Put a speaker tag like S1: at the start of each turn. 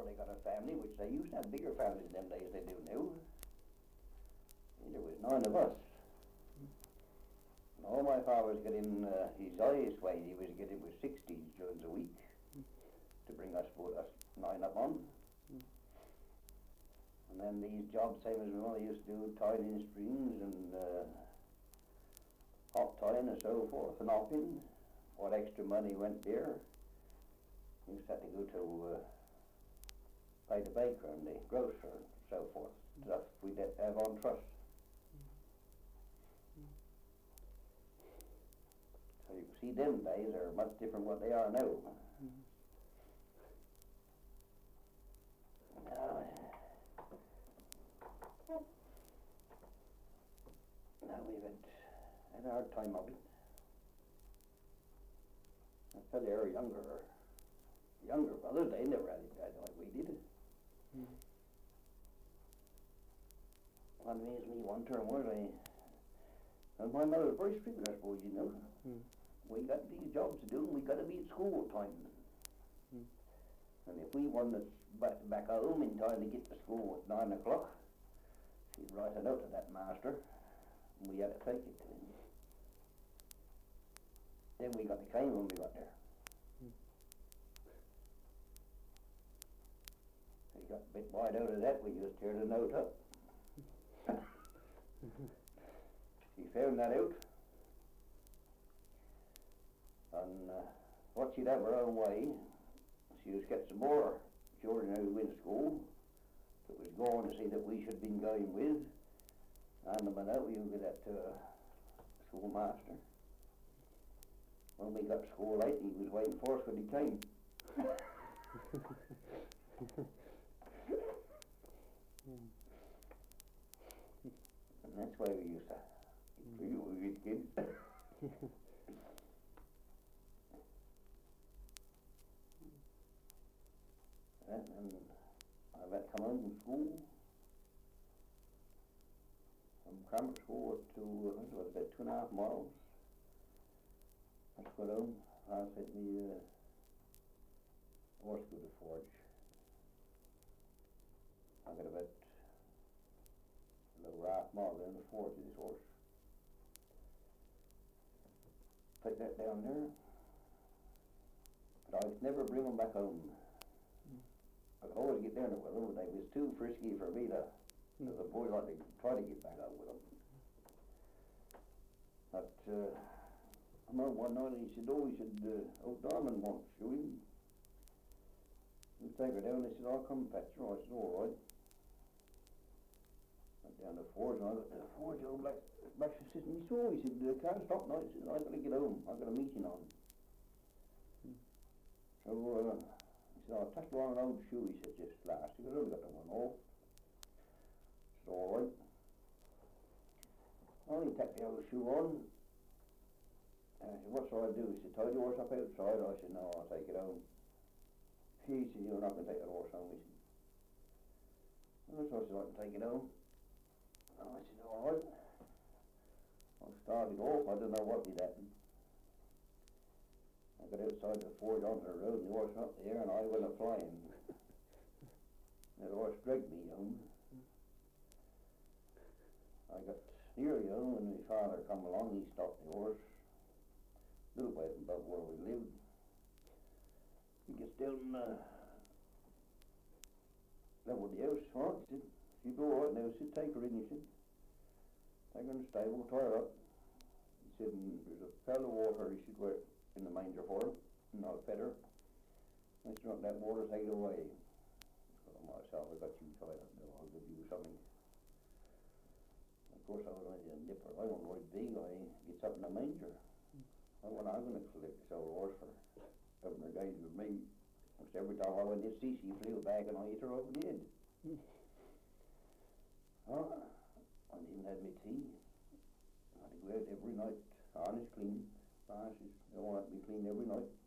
S1: or they got a family, which they used to have bigger families in them days they do now. There was 9 of us. And all my father was getting his highest wage, he was getting was 60 during the week to bring us 9 up on. And then these jobs, same as we all used to do, tiling strings and hot tying and so forth, and knocking. What extra money went there, you used to have to go to pay the baker and the grocer and so forth. Stuff we'd have on trust. So you can see them days are much different what they are now. Now we've had a hard time of it. I tell you, our younger brothers, they never had it bad like we did. What amazed me one term was and my mother was very strict, I suppose, you know. We got these jobs to do and we got to be at school time. And if we wanted back home in time to get to school at 9 o'clock, she'd write a note to that master and we had to take it to him. Then we got the cane when we got there. We got a bit wide out of that, we just tear the note up. She found that out. And what she'd have her own way, she was get some more children who went to school that was going to see that we should have been going with. And them out, we would get that to a schoolmaster. When we got to school late, he was waiting for us when he came. And that's why we used to treat you when we were kids. And I went come home from school, from grammar school to, I think it was about 2.5 miles. I got home, I sent me horse to the forge. I got about a little half mile down the forge of this horse. Put that down there, but I could never bring them back home. I could always get down there with them, but they was too frisky for me to, as a boy, like to try to get back out with them. But I remember one night he said, oh, Diamond wants you in. We take her down, he said, I'll come fetch her. I said, all right. Went down the forge, and I got to the forge, old black said, he said, I can't stop now. He said, I've got to get home, I've got a meeting on. So he said, I'll touch on an old shoe, he said, just last. He said, I've only got the one off. I said, all right. I only take the old shoe on. And I said, what shall I do? He said, tie the horse up outside. I said, no, I'll take it home. He said, you're not going to take the horse home. He said, well, so I said, I can take it home. And I said, all right. I started off, I didn't know what did happen. I got outside the forge onto the road and the horse went up there and I went a-flying. The horse dragged me home. I got nearly home when my father come along, he stopped the horse. A little way above where we lived. He gets down level the house, right? He said, you go all right now, he said, take her in, he said. Take her in the stable, tie her up. He said, there's a pail of water he should wear in the manger for her, and I'll fed her. I said, drunk that water, take it away. I thought myself, I got you tied up now, I'll give you something. Of course, I was only a nipper. I wasn't very big, I gets up in the manger. I'm going to collect this old horse for having her days with me. Because every time I went to see, she flew back and I hit her over the head. I didn't even have my tea. I had to go out every night, harness clean, harnesses, they all have to be cleaned every night.